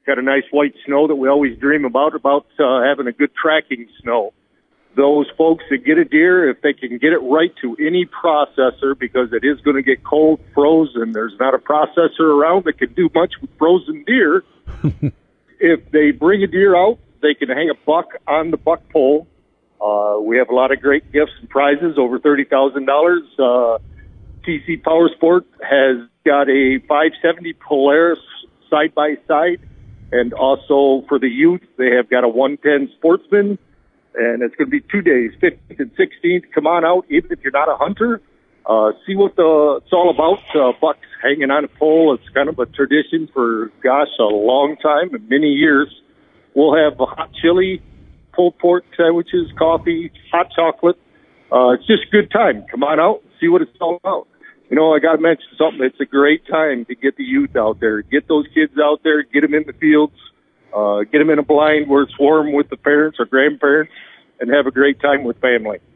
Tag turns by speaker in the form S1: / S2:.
S1: got a nice white snow that we always dream about having a good tracking snow. Those folks that get a deer, if they can get it right to any processor, because it is going to get cold, frozen, there's not a processor around that can do much with frozen deer. If they bring a deer out, they can hang a buck on the buck pole. We have a lot of great gifts and prizes, over $30,000. TC Powersport has got a 570 Polaris side-by-side, and also for the youth, they have got a 110 Sportsman, and it's going to be 2 days, 15th and 16th. Come on out, even if you're not a hunter. See what it's all about. Bucks hanging on a pole. It's kind of a tradition for, a long time, many years. We'll have a hot chili, pulled pork sandwiches, coffee, hot chocolate. It's just a good time. Come on out, see what it's all about. I got to mention something. It's a great time to get the youth out there. Get those kids out there, get them in the fields, get them in a blind where it's warm with the parents or grandparents, and have a great time with family.